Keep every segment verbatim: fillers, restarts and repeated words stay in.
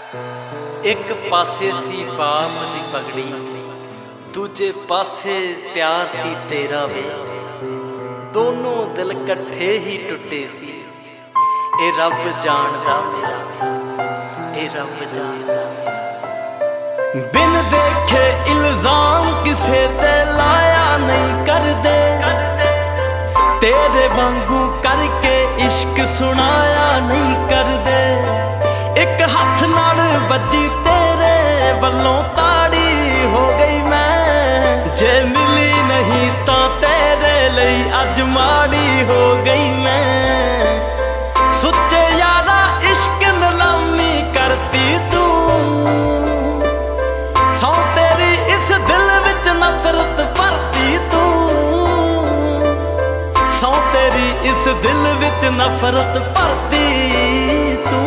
एक पासे सी बाप दी पगड़ी, दूजे पासे प्यार सी तेरा वे। दोनों दिल कट्ठे ही टुटे सी। ए रब जानदा मेरा वे, ए रब जानदा मेरा। बिन देखे इल्जाम किसे ते लाया नहीं कर दे, तेरे वांगू करके इश्क सुनाया नहीं कर दे। एक हथ नाल बजी तेरे वल्लों ताड़ी हो गई मैं, जे मिली नहीं तो तेरे लई अज माड़ी हो गई मैं। सुच्चे यारा इश्क नीलामी करती तू, सौ तेरी इस दिल विच नफरत भरती तू, सौ तेरी इस दिल विच नफरत भरती तू।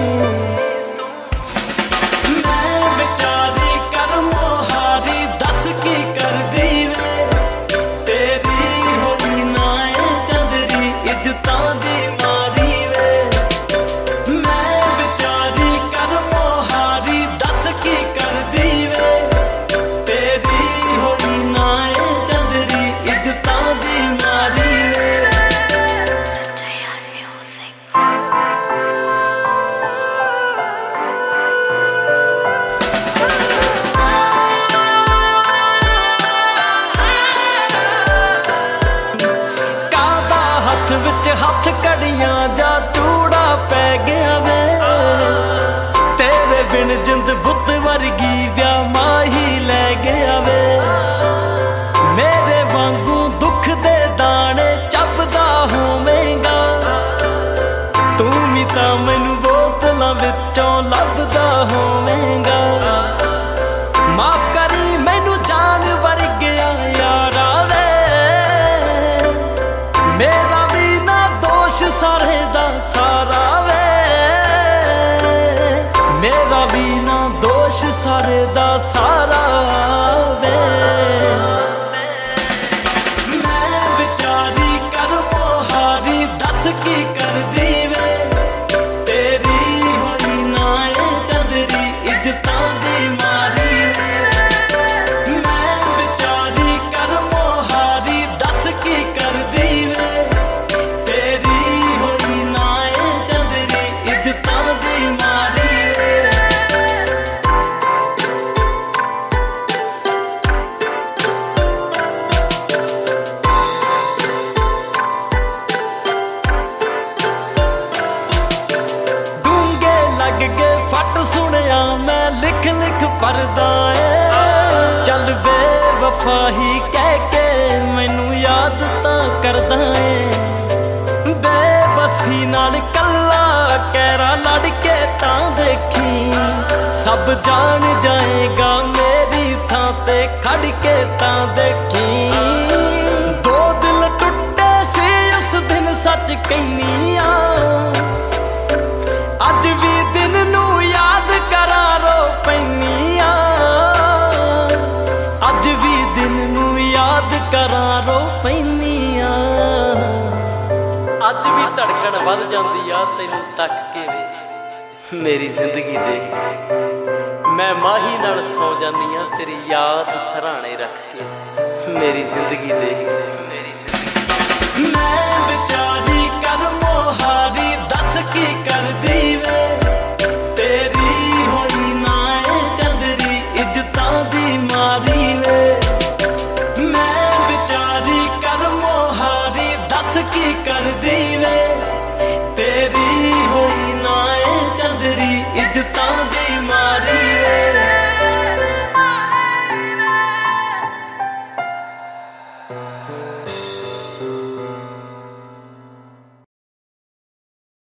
हथ कड़ियां जा चूड़ा पै गया वे, तेरे बिन जिंद बुत वर्गी व्या माही लै गया वे। मेरे वांगू दुख दे दाने चबदा होवेंगा, तू भी तां मैनू बोतलां विचों लभदा होवेंगा। माफ करी मैनू जान वर्गिया यारा वे, मेरा सारे दा सारा वे, मेरा भी ना दोष सारे दा सारा वे। मैं बेचारी कर मोहारी दस की कर दी वे, तेरी होई ना ए चंदरी इज्जतां दी मारी वे। मैं बेचारी कर मोहारी दस की कर दी वे, फट सुनिया मैं लिख लिख परदा ए। चल बेवफा ही कह के मैनू याद तां करदा ए, बेबसी नाल कल्ला कैरा लड़ के तां देखी। सब जान जाएगा मेरी थां ते खड़ के तां देखी। दो दिल टुटे सी उस दिन सच कहनी आ, अज भी दिन नू याद करा रो पैनी आ, अज भी दिन नू याद करा रो पैनी आ। अज भी धड़कन वध जांदी आ तैनू तक के वे, मेरी जिंदगी दे मैं माही नाल सौ जानी आ तेरी याद सराणे रख के। मेरी जिंदगी दे मेरी जिंदगी। मैं बेचारी कर मोहारी